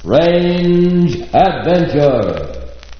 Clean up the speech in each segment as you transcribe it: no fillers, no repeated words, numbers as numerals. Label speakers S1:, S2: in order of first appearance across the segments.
S1: Strange Adventure.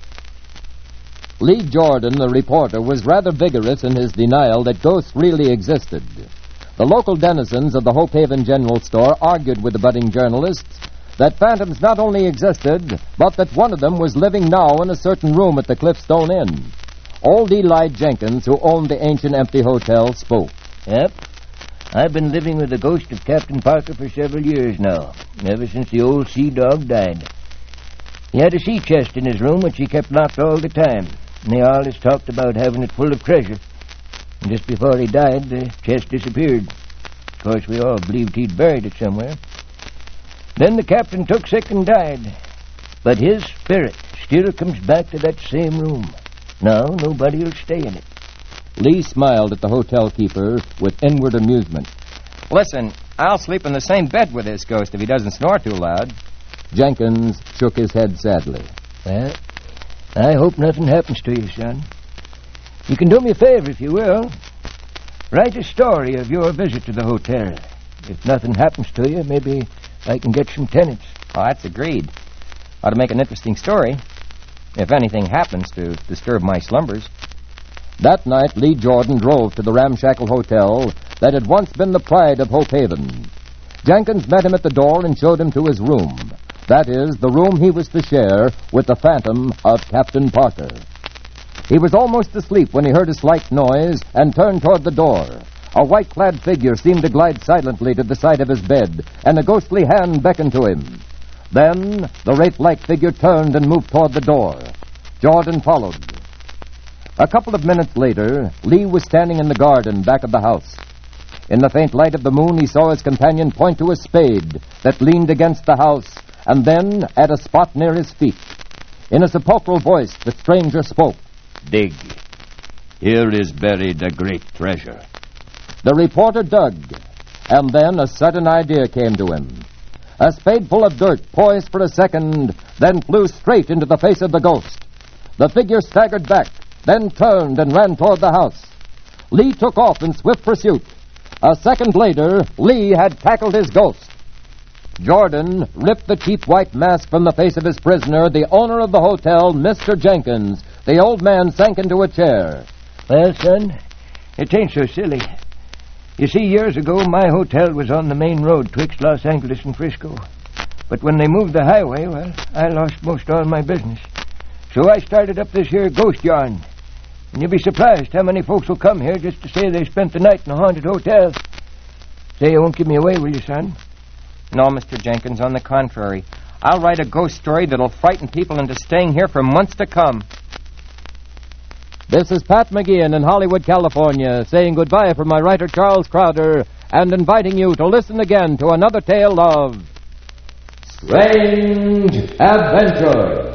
S2: Lee Jordan, the reporter, was rather vigorous in his denial that ghosts really existed. The local denizens of the Hope Haven General Store argued with the budding journalists that phantoms not only existed, but that one of them was living now in a certain room at the Cliffstone Inn. Old Eli Jenkins, who owned the ancient empty hotel, spoke.
S3: Yep. I've been living with the ghost of Captain Parker for several years now, ever since the old sea dog died. He had a sea chest in his room which he kept locked all the time, and they always talked about having it full of treasure. And just before he died, the chest disappeared. Of course, we all believed he'd buried it somewhere. Then the captain took sick and died. But his spirit still comes back to that same room. Now nobody will stay in it.
S2: Lee smiled at the hotel keeper with inward amusement.
S4: Listen, I'll sleep in the same bed with this ghost if he doesn't snore too loud.
S2: Jenkins shook his head sadly.
S3: Well, I hope nothing happens to you, son. You can do me a favor if you will. Write a story of your visit to the hotel. If nothing happens to you, maybe I can get some tenants.
S4: Oh, that's agreed. Ought to make an interesting story. If anything happens to disturb my slumbers.
S2: That night, Lee Jordan drove to the ramshackle hotel that had once been the pride of Hope Haven. Jenkins met him at the door and showed him to his room. That is, the room he was to share with the phantom of Captain Parker. He was almost asleep when he heard a slight noise and turned toward the door. A white-clad figure seemed to glide silently to the side of his bed, and a ghostly hand beckoned to him. Then, the wraith-like figure turned and moved toward the door. Jordan followed. A couple of minutes later, Lee was standing in the garden back of the house. In the faint light of the moon, he saw his companion point to a spade that leaned against the house, and then at a spot near his feet. In a sepulchral voice, the stranger spoke.
S5: Dig. Here is buried a great treasure.
S2: The reporter dug, and then a sudden idea came to him. A spadeful of dirt poised for a second, then flew straight into the face of the ghost. The figure staggered back, then turned and ran toward the house. Lee took off in swift pursuit. A second later, Lee had tackled his ghost. Jordan ripped the cheap white mask from the face of his prisoner, the owner of the hotel, Mr. Jenkins. The old man sank into a chair.
S3: Well, son, it ain't so silly. You see, years ago, my hotel was on the main road twixt Los Angeles and Frisco. But when they moved the highway, well, I lost most all my business. So I started up this here ghost yarn. And you'll be surprised how many folks will come here just to say they spent the night in a haunted hotel. Say you won't give me away, will you, son?
S4: No, Mr. Jenkins, on the contrary. I'll write a ghost story that'll frighten people into staying here for months to come.
S2: This is Pat McGeehan in Hollywood, California, saying goodbye from my writer Charles Crowder and inviting you to listen again to another tale of
S1: Strange Adventure.